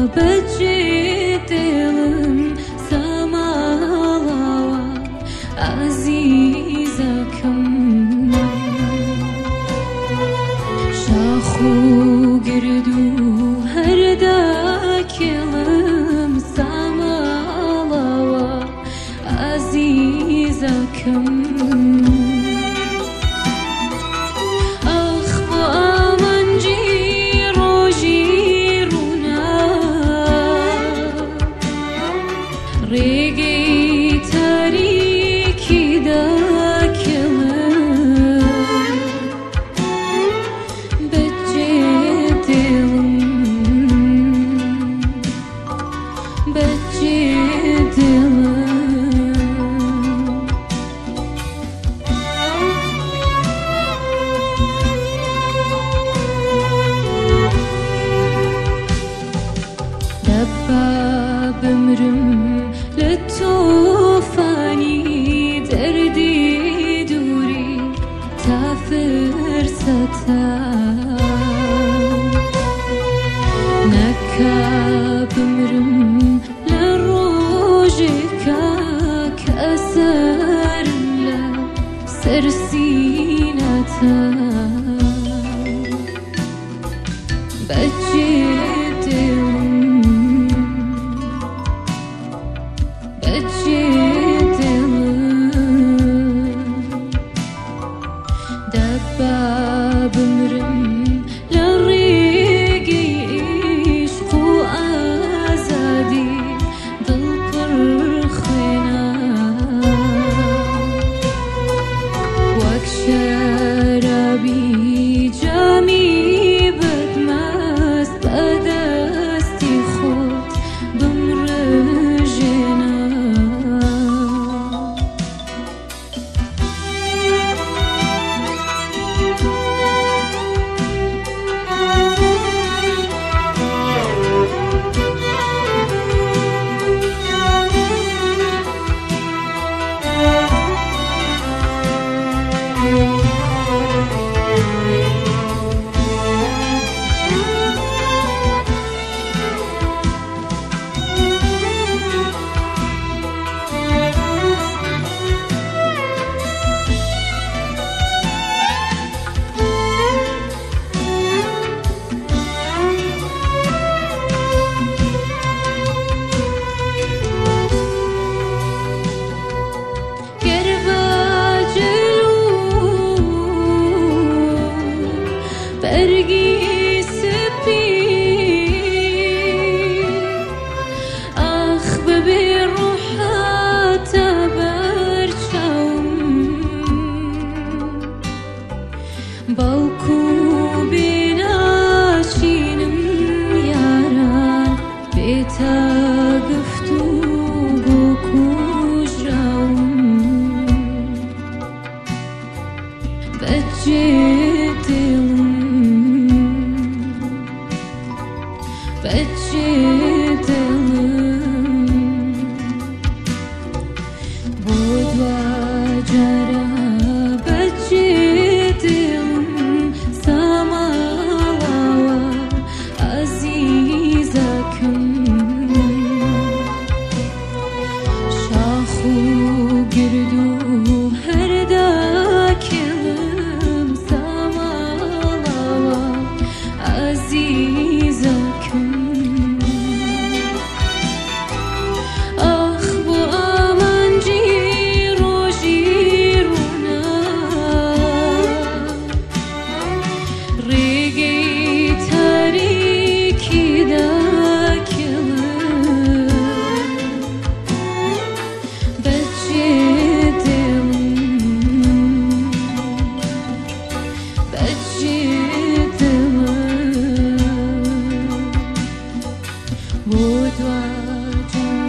بچه دلم سمالاوا عزیزکم شاخو گردو هر داکلم سمالاوا عزیزکم ريقي تاريكي داكلم بجي دلم دبا بمرم للطوفاني دردي دوري تفرستا نكا بمرم لروجك كأسر لا سرسينتا بجي دبا بمرم للريقي عشقو آزادي دل پرخينا وك شرابي جامي بدمست بدستي خود بمرجنا برقي سبي أخ ببي روحات برشاوم بالكو بناشينم ياران بيتا قفتو بوكو جراوم بجي Would